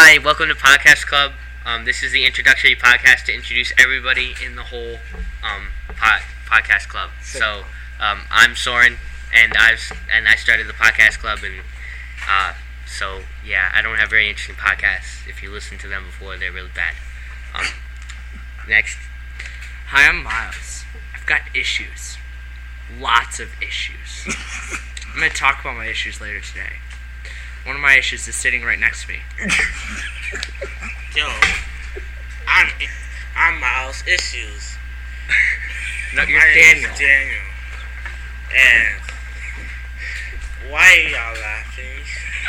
Hi, welcome to Podcast Club. This is the introductory podcast to introduce everybody in the whole podcast club. So, I'm Soren, and I started the podcast club, and so yeah, I don't have very interesting podcasts. If you listen to them before, they're really bad. Next. Hi, I'm Miles. I've got issues. Lots of issues. I'm going to talk about my issues later today. One of my issues is sitting right next to me. Yo, I'm Miles Issues. No, you're My name Daniel. is Daniel. And why are y'all laughing?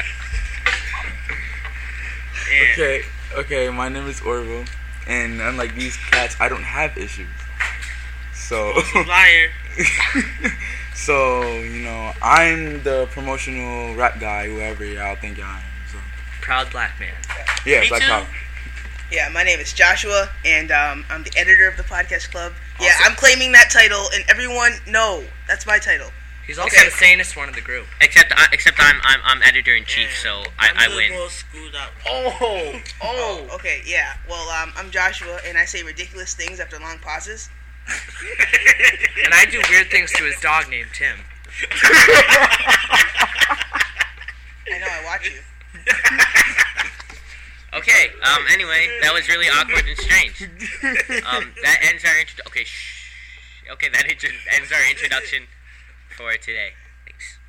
And Okay, my name is Orville, and unlike these cats, I don't have issues. So, liar. so, I'm the promotional rap guy, whoever y'all think I am. So. Proud black man. Yeah, Me Black too. Power. Yeah, my name is Joshua, and I'm the editor of the podcast club. Yeah, Also- I'm claiming that title, and everyone, no, that's my title. He's also Okay. the sanest one in the group. Except I'm editor in chief, so I I'm win. a little screwed up. Oh, okay, yeah. Well, I'm Joshua, and I say ridiculous things after long pauses. And I do weird things to his dog named Tim. I know, I watch you. Okay. Anyway, that was really awkward and strange. That ends our intro. Okay. Shh. Okay, that ends our introduction for today. Thanks.